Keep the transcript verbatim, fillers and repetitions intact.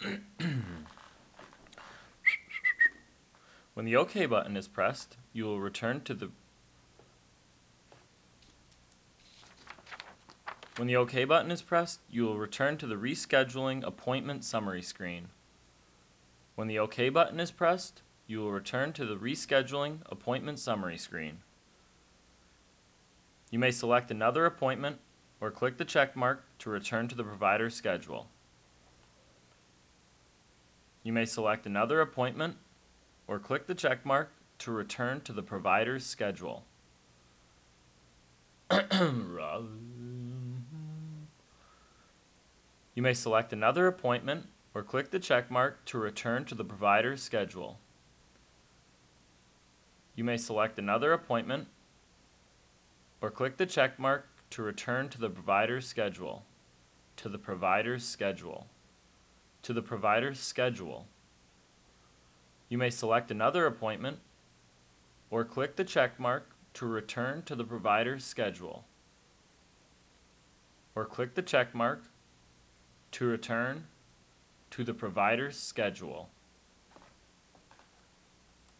When the OK button is pressed, you will return to the When the OK button is pressed, you will return to the rescheduling appointment summary screen. When the OK button is pressed, you will return to the rescheduling appointment summary screen. You may select another appointment or click the check mark to return to the provider's schedule. You may select another appointment or click the check mark to return to the provider's schedule. You may select another appointment or click the check mark to return to the provider's schedule. You may select another appointment or click the check mark to return to the provider's schedule. To the provider's schedule. To the provider's schedule. You may select another appointment or click the check mark to return to the provider's schedule. Or click the check mark to return to the provider's schedule.